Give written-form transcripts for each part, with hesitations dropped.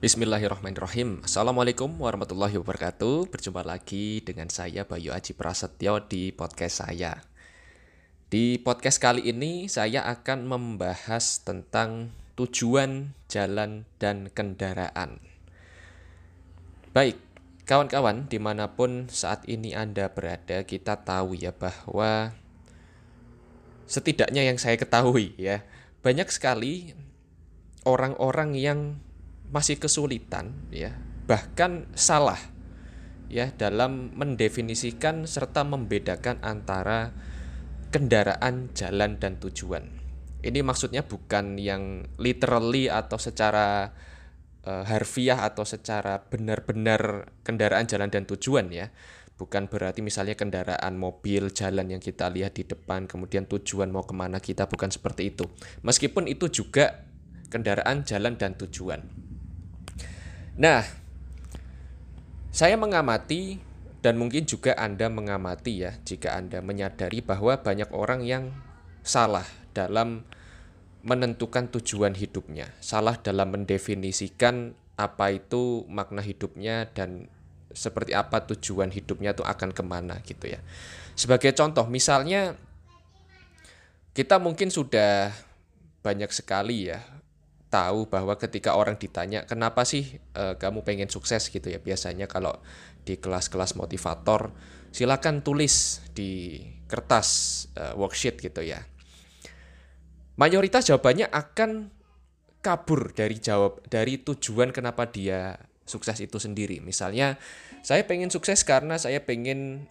Bismillahirrahmanirrahim. Assalamualaikum warahmatullahi wabarakatuh. Berjumpa lagi dengan saya Bayu Aji Prasetyo di podcast saya. Di podcast kali ini saya akan membahas tentang tujuan, jalan, dan kendaraan. Baik, kawan-kawan dimanapun saat ini Anda berada, kita tahu ya bahwa setidaknya yang saya ketahui ya, banyak sekali orang-orang yang masih kesulitan ya, bahkan salah ya dalam mendefinisikan serta membedakan antara kendaraan, jalan dan tujuan. Ini maksudnya bukan yang literally atau secara harfiah atau secara benar-benar kendaraan, jalan dan tujuan ya. Bukan berarti misalnya kendaraan mobil, jalan yang kita lihat di depan, kemudian tujuan mau kemana kita, bukan seperti itu. Meskipun itu juga kendaraan, jalan dan tujuan. Nah, saya mengamati dan mungkin juga Anda mengamati ya, jika Anda menyadari bahwa banyak orang yang salah dalam menentukan tujuan hidupnya, salah dalam mendefinisikan apa itu makna hidupnya dan seperti apa tujuan hidupnya itu akan kemana gitu ya. Sebagai contoh, misalnya kita mungkin sudah banyak sekali ya tahu bahwa ketika orang ditanya kenapa sih kamu pengen sukses gitu ya, biasanya kalau di kelas-kelas motivator silakan tulis di kertas worksheet gitu ya, mayoritas jawabannya akan kabur dari tujuan kenapa dia sukses itu sendiri. Misalnya saya pengen sukses karena saya pengen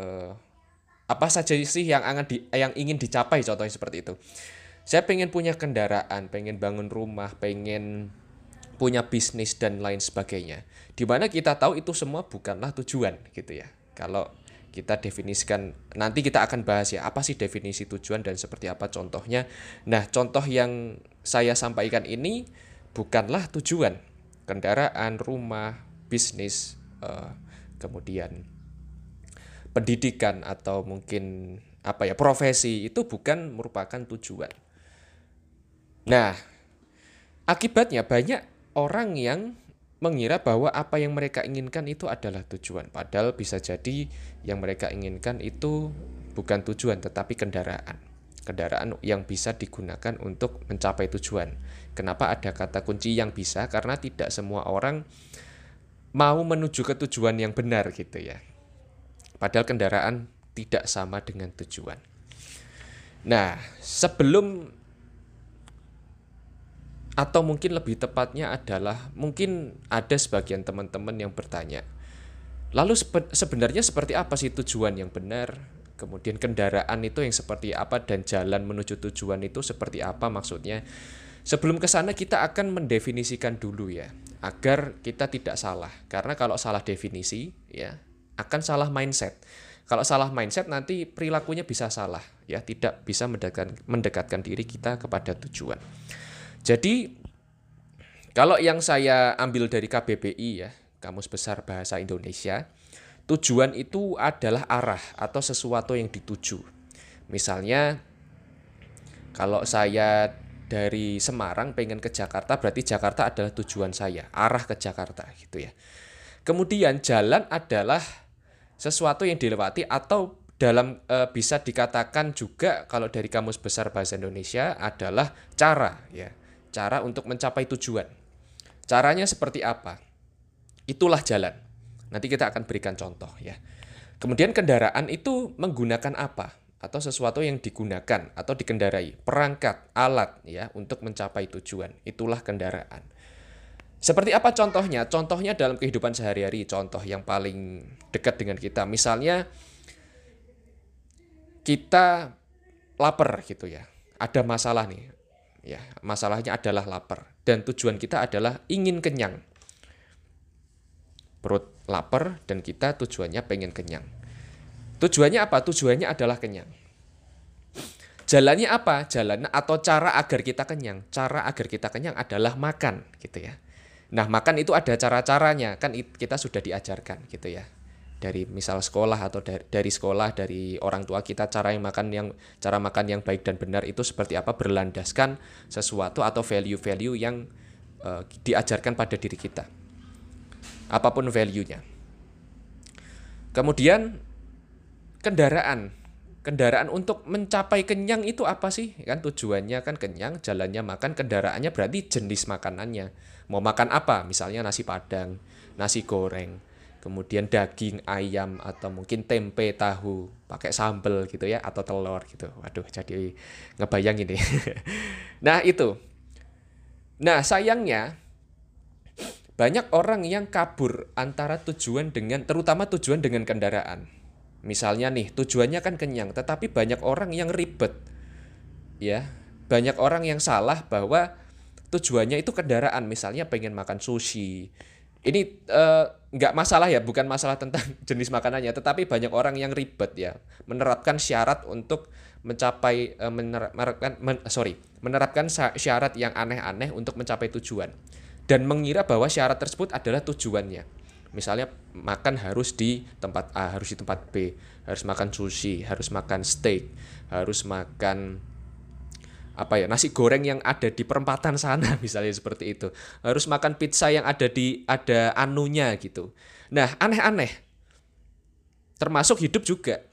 apa saja sih yang ingin dicapai, contohnya seperti itu. Saya pengen punya kendaraan, pengen bangun rumah, pengen punya bisnis dan lain sebagainya. Di mana kita tahu itu semua bukanlah tujuan gitu ya. Kalau kita definisikan, nanti kita akan bahas ya apa sih definisi tujuan dan seperti apa contohnya. Nah, contoh yang saya sampaikan ini bukanlah tujuan. Kendaraan, rumah, bisnis, kemudian pendidikan atau mungkin apa ya, profesi itu bukan merupakan tujuan. Nah, akibatnya banyak orang yang mengira bahwa apa yang mereka inginkan itu adalah tujuan. Padahal bisa jadi yang mereka inginkan itu bukan tujuan tetapi kendaraan. Kendaraan yang bisa digunakan untuk mencapai tujuan. Kenapa ada kata kunci yang bisa? Karena tidak semua orang mau menuju ke tujuan yang benar gitu ya. Padahal kendaraan tidak sama dengan tujuan. Nah, atau mungkin lebih tepatnya adalah mungkin ada sebagian teman-teman yang bertanya, lalu sebenarnya seperti apa sih tujuan yang benar? Kemudian kendaraan itu yang seperti apa dan jalan menuju tujuan itu seperti apa maksudnya? Sebelum ke sana kita akan mendefinisikan dulu ya, agar kita tidak salah. Karena kalau salah definisi ya akan salah mindset. Kalau salah mindset nanti perilakunya bisa salah ya, tidak bisa mendekatkan diri kita kepada tujuan. Jadi kalau yang saya ambil dari KBBI ya, Kamus Besar Bahasa Indonesia, tujuan itu adalah arah atau sesuatu yang dituju. Misalnya kalau saya dari Semarang pengen ke Jakarta, berarti Jakarta adalah tujuan saya, arah ke Jakarta gitu ya. Kemudian jalan adalah sesuatu yang dilewati atau bisa dikatakan juga kalau dari Kamus Besar Bahasa Indonesia adalah cara ya. Cara untuk mencapai tujuan. Caranya seperti apa? Itulah jalan. Nanti kita akan berikan contoh ya. Kemudian kendaraan itu menggunakan apa? Atau sesuatu yang digunakan atau dikendarai, perangkat, alat ya untuk mencapai tujuan. Itulah kendaraan. Seperti apa contohnya? Contohnya dalam kehidupan sehari-hari, contoh yang paling dekat dengan kita. Misalnya kita lapar gitu ya. Ada masalah nih. Ya, masalahnya adalah lapar dan tujuan kita adalah ingin kenyang. Perut lapar dan kita tujuannya pengen kenyang. Tujuannya apa? Tujuannya adalah kenyang. Jalannya apa? Jalannya atau cara agar kita kenyang. Cara agar kita kenyang adalah makan gitu ya. Nah, makan itu ada cara-caranya, kan kita sudah diajarkan gitu ya. Dari misal sekolah atau dari sekolah, dari orang tua kita, cara makan yang baik dan benar itu seperti apa, berlandaskan sesuatu atau value-value yang diajarkan pada diri kita. Apapun value-nya. Kemudian kendaraan untuk mencapai kenyang itu apa sih? Kan tujuannya kan kenyang, jalannya makan, kendaraannya berarti jenis makanannya. Mau makan apa? Misalnya nasi padang, nasi goreng, kemudian daging ayam atau mungkin tempe tahu pakai sambal gitu ya, atau telur gitu. Waduh, jadi ngebayang ini. Nah, itu. Nah, sayangnya banyak orang yang kabur antara terutama tujuan dengan kendaraan. Misalnya nih, tujuannya kan kenyang, tetapi banyak orang yang ribet. Ya, banyak orang yang salah bahwa tujuannya itu kendaraan, misalnya pengen makan sushi. Ini nggak masalah ya, bukan masalah tentang jenis makanannya, tetapi banyak orang yang ribet ya, menerapkan syarat untuk mencapai menerapkan syarat yang aneh-aneh untuk mencapai tujuan dan mengira bahwa syarat tersebut adalah tujuannya. Misalnya makan harus di tempat A, harus di tempat B, harus makan sushi, harus makan steak, harus makan nasi goreng yang ada di perempatan sana, misalnya seperti itu. Harus makan pizza yang ada anunya gitu. Nah, aneh-aneh. Termasuk hidup juga.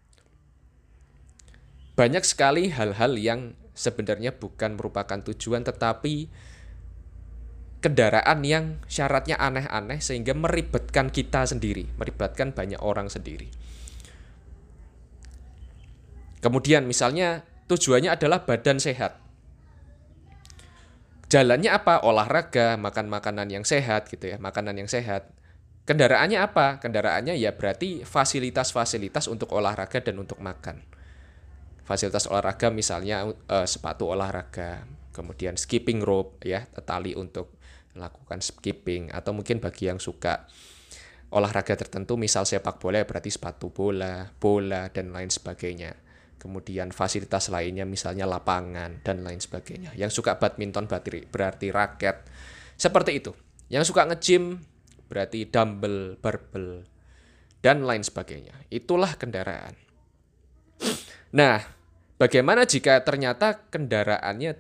Banyak sekali hal-hal yang sebenarnya bukan merupakan tujuan, tetapi kendaraan yang syaratnya aneh-aneh sehingga meribetkan kita sendiri, meribetkan banyak orang sendiri. Kemudian misalnya tujuannya adalah badan sehat. Jalannya apa? Olahraga, makan makanan yang sehat gitu ya, makanan yang sehat. Kendaraannya apa? Kendaraannya ya berarti fasilitas-fasilitas untuk olahraga dan untuk makan. Fasilitas olahraga misalnya sepatu olahraga, kemudian skipping rope ya, tali untuk melakukan skipping, atau mungkin bagi yang suka olahraga tertentu misal sepak bola berarti sepatu bola dan lain sebagainya. Kemudian fasilitas lainnya misalnya lapangan dan lain sebagainya. Yang suka badminton berarti raket. Seperti itu. Yang suka nge-gym berarti dumbbell, barbell dan lain sebagainya. Itulah kendaraan. Nah, bagaimana jika ternyata kendaraannya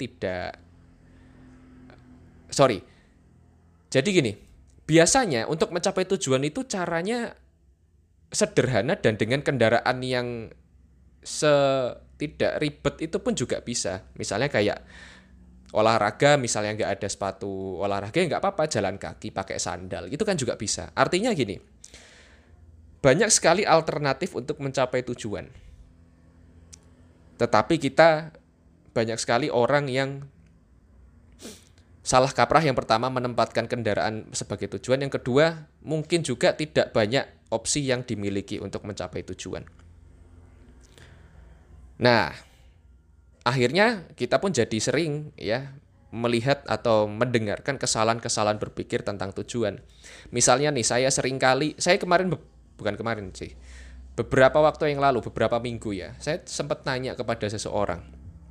Jadi gini, biasanya untuk mencapai tujuan itu caranya sederhana dan dengan kendaraan yang tidak ribet itu pun juga bisa. Misalnya kayak olahraga, misalnya nggak ada sepatu olahraga, ya nggak apa-apa, jalan kaki pakai sandal, itu kan juga bisa. Artinya gini, banyak sekali alternatif untuk mencapai tujuan. Tetapi kita banyak sekali orang yang salah kaprah. Yang pertama menempatkan kendaraan sebagai tujuan. Yang kedua mungkin juga tidak banyak opsi yang dimiliki untuk mencapai tujuan. Nah, akhirnya kita pun jadi sering ya melihat atau mendengarkan kesalahan-kesalahan berpikir tentang tujuan. Misalnya nih, beberapa waktu yang lalu, beberapa minggu ya, saya sempat tanya kepada seseorang.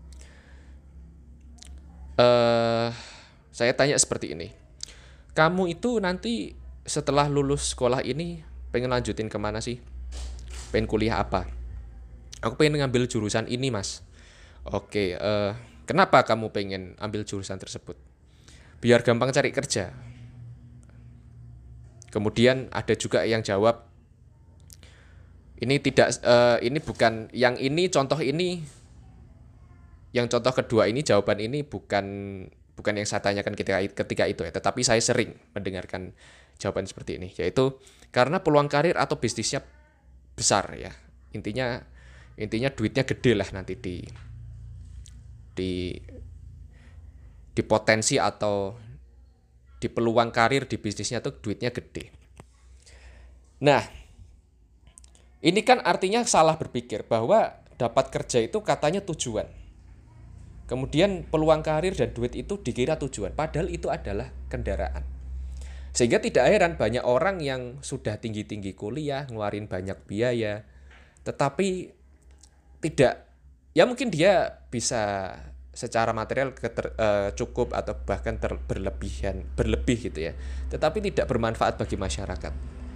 Saya tanya seperti ini, kamu itu nanti setelah lulus sekolah ini pengen lanjutin kemana sih? Pengen kuliah apa? Aku pengen ngambil jurusan ini, Mas. Oke, kenapa kamu pengen ambil jurusan tersebut? Biar gampang cari kerja. Kemudian ada juga yang jawab, yang contoh kedua ini, jawaban ini bukan yang saya tanyakan ketika itu ya, tetapi saya sering mendengarkan jawaban seperti ini, yaitu karena peluang karir atau bisnisnya besar ya. Intinya duitnya gede lah nanti di potensi atau di peluang karir di bisnisnya tuh duitnya gede. Nah, ini kan artinya salah berpikir bahwa dapat kerja itu katanya tujuan. Kemudian peluang karir dan duit itu dikira tujuan, padahal itu adalah kendaraan. Sehingga tidak heran banyak orang yang sudah tinggi-tinggi kuliah, ngeluarin banyak biaya, tetapi mungkin dia bisa secara material cukup atau bahkan berlebih gitu ya, tetapi tidak bermanfaat bagi masyarakat.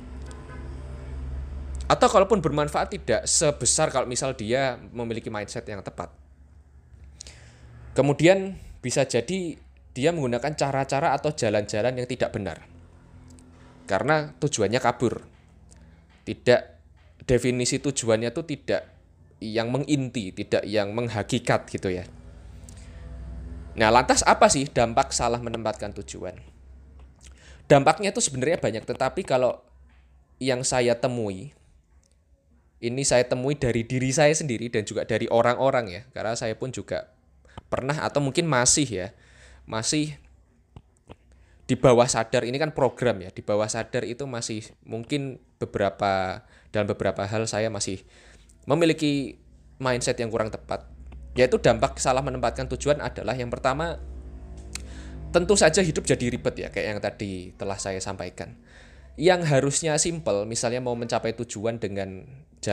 Atau kalaupun bermanfaat tidak sebesar kalau misal dia memiliki mindset yang tepat. Kemudian bisa jadi dia menggunakan cara-cara atau jalan-jalan yang tidak benar. Karena tujuannya kabur. Tidak, definisi tujuannya itu tidak yang menginti, tidak yang menghakikat gitu ya. Nah, lantas apa sih dampak salah menempatkan tujuan? Dampaknya itu sebenarnya banyak, tetapi kalau yang saya temui, ini saya temui dari diri saya sendiri dan juga dari orang-orang ya, karena saya pun juga pernah atau mungkin masih ya, masih di bawah sadar, ini kan program ya, di bawah sadar itu masih mungkin dalam beberapa hal saya masih memiliki mindset yang kurang tepat. Yaitu dampak salah menempatkan tujuan adalah yang pertama, tentu saja hidup jadi ribet ya, kayak yang tadi telah saya sampaikan. Yang harusnya simple, misalnya mau mencapai tujuan dengan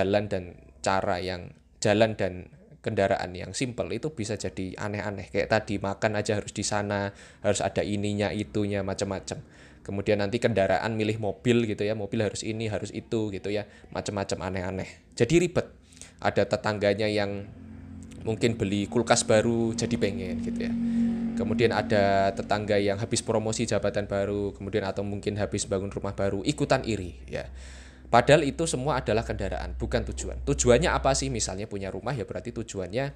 jalan dan kendaraan yang simple, itu bisa jadi aneh-aneh. Kayak tadi makan aja harus di sana, harus ada ininya, itunya, macam-macam. Kemudian nanti kendaraan milih mobil gitu ya, mobil harus ini, harus itu gitu ya, macam-macam aneh-aneh. Jadi ribet. Ada tetangganya yang mungkin beli kulkas baru jadi pengen gitu ya. Kemudian ada tetangga yang habis promosi jabatan baru, kemudian atau mungkin habis bangun rumah baru, ikutan iri ya. Padahal itu semua adalah kendaraan, bukan tujuan. Tujuannya apa sih? Misalnya punya rumah ya berarti tujuannya,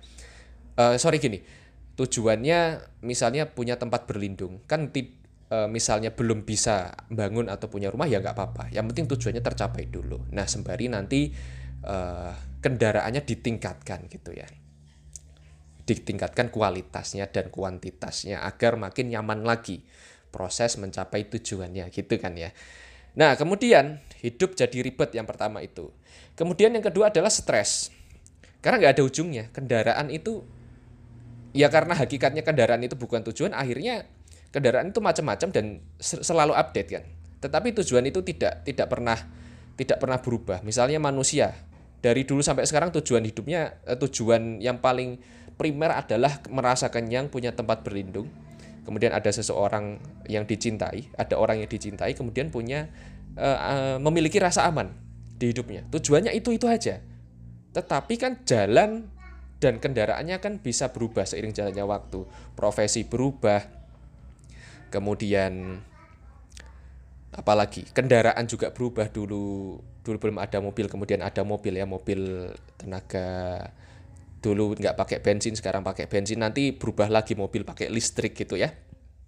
tujuannya misalnya punya tempat berlindung. Kan misalnya belum bisa bangun atau punya rumah ya nggak apa-apa. Yang penting tujuannya tercapai dulu. Nah sembari nanti kendaraannya ditingkatkan gitu ya. Ditingkatkan kualitasnya dan kuantitasnya agar makin nyaman lagi proses mencapai tujuannya gitu kan ya. Nah kemudian hidup jadi ribet, yang pertama itu. Kemudian yang kedua adalah stres. Karena nggak ada ujungnya. Kendaraan itu ya karena hakikatnya kendaraan itu bukan tujuan, akhirnya kendaraan itu macam-macam dan selalu update kan. Tetapi tujuan itu tidak pernah berubah. Misalnya manusia dari dulu sampai sekarang tujuan yang paling primer adalah merasa kenyang, punya tempat berlindung. Kemudian ada seseorang yang dicintai, ada orang yang dicintai, kemudian memiliki rasa aman di hidupnya. Tujuannya itu aja. Tetapi kan jalan dan kendaraannya kan bisa berubah seiring jalannya waktu. Profesi berubah. Kemudian apalagi kendaraan juga berubah. Dulu belum ada mobil, kemudian ada mobil ya, mobil tenaga. Dulu nggak pakai bensin, sekarang pakai bensin, nanti berubah lagi mobil pakai listrik gitu ya.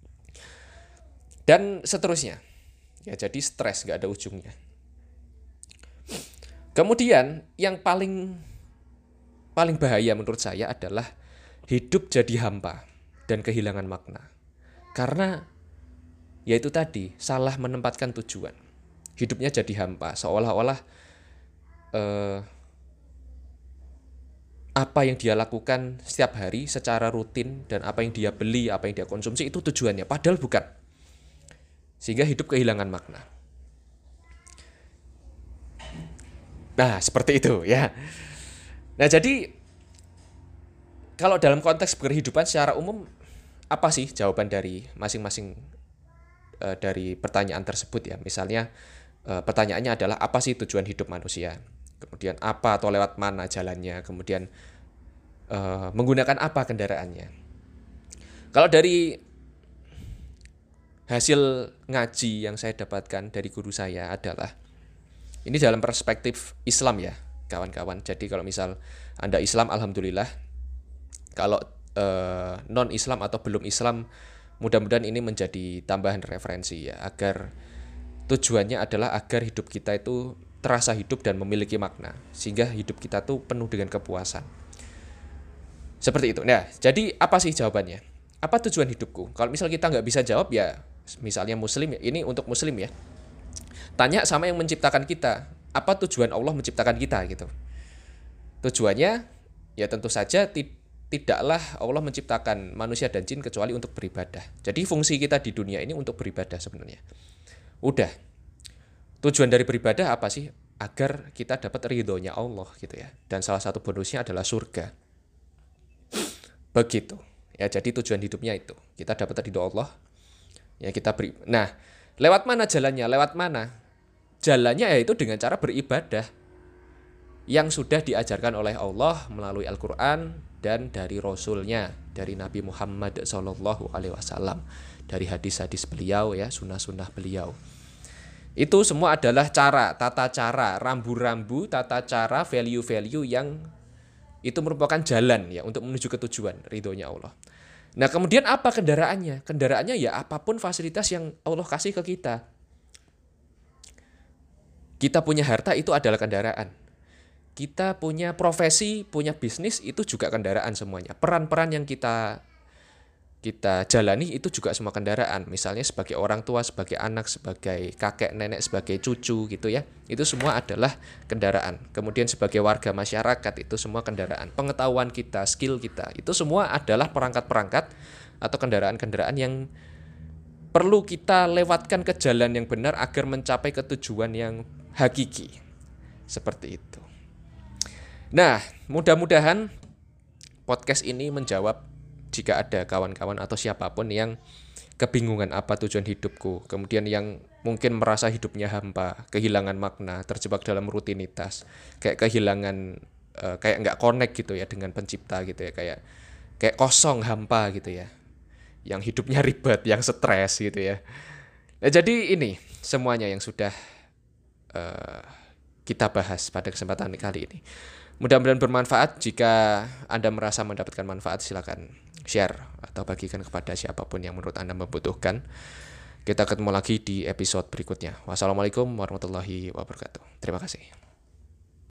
Dan seterusnya. Ya jadi stres nggak ada ujungnya. Kemudian yang paling bahaya menurut saya adalah hidup jadi hampa dan kehilangan makna. Karena yaitu tadi salah menempatkan tujuan. Hidupnya jadi hampa, seolah-olah apa yang dia lakukan setiap hari secara rutin dan apa yang dia beli, apa yang dia konsumsi itu tujuannya, padahal bukan. Sehingga hidup kehilangan makna. Nah, seperti itu ya. Nah, jadi kalau dalam konteks berkehidupan secara umum, apa sih jawaban dari masing-masing dari pertanyaan tersebut ya? Misalnya pertanyaannya adalah apa sih tujuan hidup manusia? Kemudian apa atau lewat mana jalannya? Kemudian menggunakan apa kendaraannya? Kalau dari hasil ngaji yang saya dapatkan dari guru saya adalah, ini dalam perspektif Islam ya kawan-kawan. Jadi kalau misal Anda Islam, alhamdulillah. Kalau non-Islam atau belum Islam, mudah-mudahan ini menjadi tambahan referensi ya, agar tujuannya adalah agar hidup kita itu terasa hidup dan memiliki makna, sehingga hidup kita tuh penuh dengan kepuasan. Seperti itu. Nah, jadi apa sih jawabannya? Apa tujuan hidupku? Kalau misal kita nggak bisa jawab ya, misalnya muslim ya, ini untuk muslim ya. Tanya sama yang menciptakan kita, apa tujuan Allah menciptakan kita gitu. Tujuannya ya tentu saja tidaklah Allah menciptakan manusia dan jin kecuali untuk beribadah. Jadi fungsi kita di dunia ini untuk beribadah sebenarnya. Udah. Tujuan dari beribadah apa sih? Agar kita dapat ridhonya Allah gitu ya. Dan salah satu bonusnya adalah surga. Begitu. Ya, jadi tujuan hidupnya itu. Kita dapat ridho Allah. Ya, kita beri. Nah, lewat mana jalannya? Lewat mana? Jalannya yaitu dengan cara beribadah. yang sudah diajarkan oleh Allah melalui Al-Quran dan dari Rasulnya, dari Nabi Muhammad SAW, dari hadis-hadis beliau ya, sunnah-sunnah beliau. Itu semua adalah cara, tata cara, rambu-rambu, tata cara, value-value yang itu merupakan jalan ya untuk menuju ke tujuan ridhonya Allah. Nah kemudian apa kendaraannya? Kendaraannya ya apapun fasilitas yang Allah kasih ke kita. Kita punya harta itu adalah kendaraan. Kita punya profesi, punya bisnis, itu juga kendaraan semuanya. Peran-peran yang kita jalani itu juga semua kendaraan. Misalnya sebagai orang tua, sebagai anak, sebagai kakek, nenek, sebagai cucu gitu ya. Itu semua adalah kendaraan. Kemudian sebagai warga masyarakat itu semua kendaraan. Pengetahuan kita, skill kita, itu semua adalah perangkat-perangkat atau kendaraan-kendaraan yang perlu kita lewatkan ke jalan yang benar agar mencapai ke tujuan yang hakiki. Seperti itu. Nah, mudah-mudahan podcast ini menjawab jika ada kawan-kawan atau siapapun yang kebingungan apa tujuan hidupku, kemudian yang mungkin merasa hidupnya hampa, kehilangan makna, terjebak dalam rutinitas, kayak kehilangan, kayak nggak connect gitu ya dengan pencipta gitu ya, kayak kosong, hampa gitu ya, yang hidupnya ribet, yang stres gitu ya. Nah, jadi ini semuanya yang sudah kita bahas pada kesempatan kali ini. Mudah-mudahan bermanfaat. Jika Anda merasa mendapatkan manfaat, silakan share atau bagikan kepada siapapun yang menurut Anda membutuhkan. Kita ketemu lagi di episode berikutnya. Wassalamualaikum warahmatullahi wabarakatuh. Terima kasih.